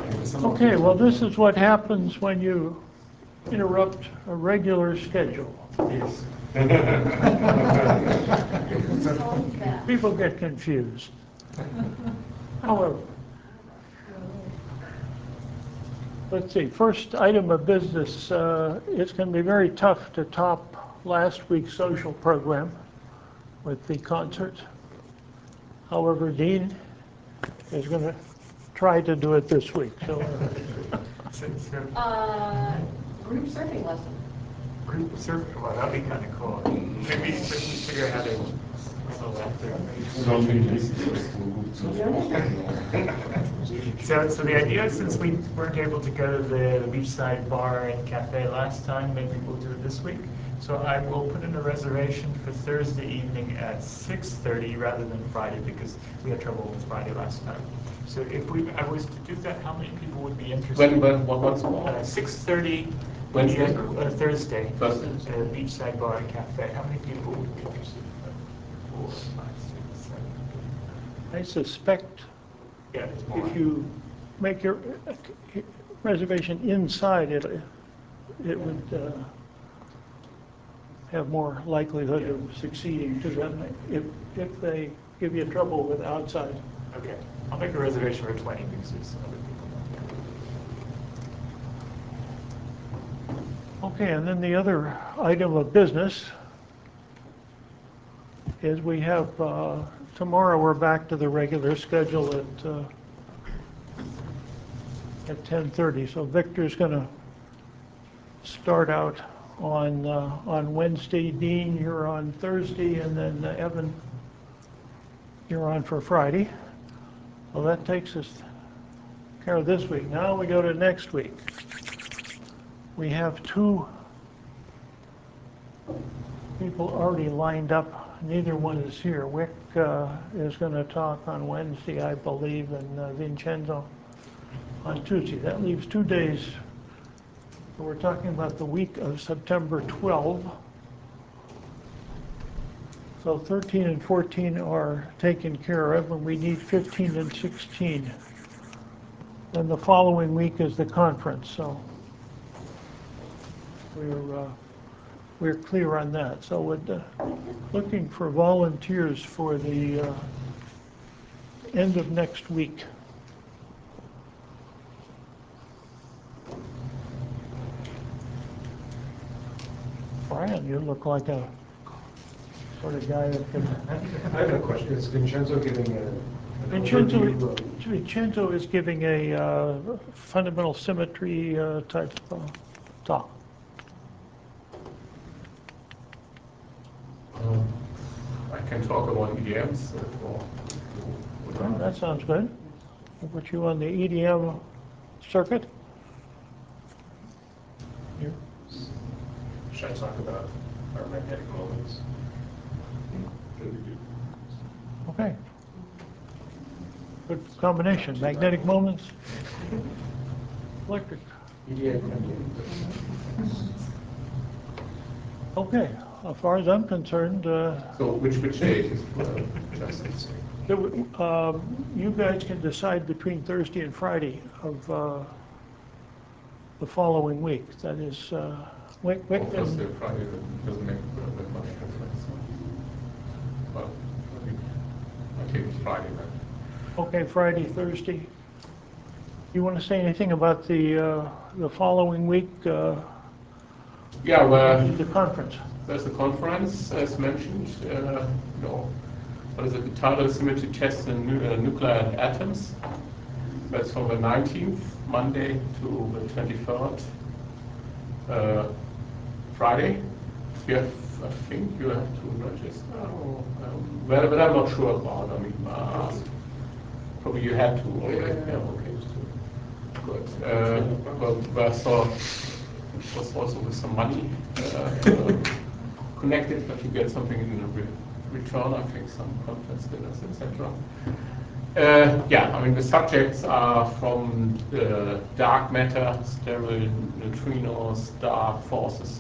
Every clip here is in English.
Okay, well, this is what happens when you interrupt a regular schedule. Yes. People get confused. However, let's see, first item of business, it's going to be very tough to top last week's social program with the concert. However, Dean is going to try to do it this week. So, group surfing lesson. Group surfing, well, that'd be kind of cool. Maybe we should figure out how to whistle after. So the idea is, since we weren't able to go to the beachside bar and cafe last time, maybe we'll do it this week. So I will put in a reservation for Thursday evening at 6:30 rather than Friday, because we had trouble with Friday last time. So if I was to do that, how many people would be interested? What's 6:30 Wednesday? Thursday. Thursday. Beachside bar and cafe. How many people would be interested? 4, 5, 6, 7. I suspect Yeah, it's more. if you make your reservation inside, it would have more likelihood of succeeding to them if they give you trouble with outside. Okay, I'll make a reservation for 20 because there's some other people. Okay, and then the other item of business is we have, tomorrow we're back to the regular schedule at 10:30. So Victor's going to start out on Wednesday. Dean, you're on Thursday, and then Evan, you're on for Friday. Well, that takes us care of this week. Now we go to next week. We have 2 people already lined up. Neither one is here. Wick is going to talk on Wednesday, I believe, and Vincenzo on Tuesday. That leaves 2 days. We're talking about the week of September 12. So 13 and 14 are taken care of, and we need 15 and 16. Then the following week is the conference, so we're clear on that. So we're looking for volunteers for the end of next week. Brian, you look like a sort of guy that could... I have a question. Is Vincenzo giving Vincenzo is giving a fundamental symmetry type talk. I can talk about EDMs. Okay, that sounds good. We'll put you on the EDM circuit. Here. Should I talk about our magnetic moments? Okay. Good combination. Magnetic moments, electric. Okay. As far as I'm concerned, So which date is just you guys can decide between Thursday and Friday of the following week. That is, Wick Thursday, Friday doesn't make that much difference. Well, I take it Friday then. Okay, Friday, Thursday. You want to say anything about the following week? Yeah, well, The conference. there's the conference, as mentioned. What is it? The title is Symmetry Tests in Nuclear Atoms. That's from the 19th, Monday, to the 23rd, Friday. You have, I think you have to register, but I'm not sure about. I mean, probably you had to. Yeah, okay. Good. Well, I saw it was also with some money connected, but you get something in return. I think some conference dinners, etc. Yeah, I mean the subjects are from dark matter, sterile neutrinos, dark forces,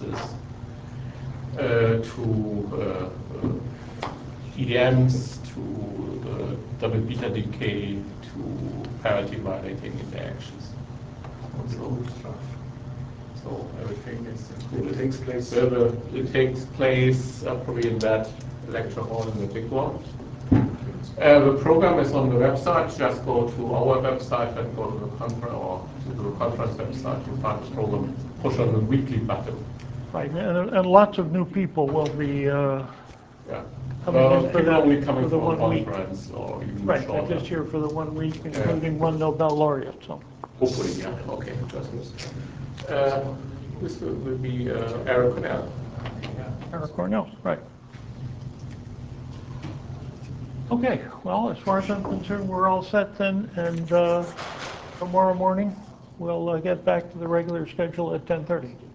to EDMs, to double beta decay, to parity violating interactions. room stuff. So everything is included. It takes place. So it takes place probably in that lecture hall in the big one. The program is on the website. Just go to our website and go to the conference or to the conference website. You find the program. Push on the weekly button. Right, and lots of new people will be Yeah. coming in for People that, only coming for the from 1 week. conference or even Right, they're shorter. just here for the 1 week, including one Nobel laureate, so. Hopefully, yeah. Okay. This will be Eric Cornell. Eric Cornell, right. Okay, well, as far as I'm concerned, we're all set then, and tomorrow morning, we'll get back to the regular schedule at 10:30.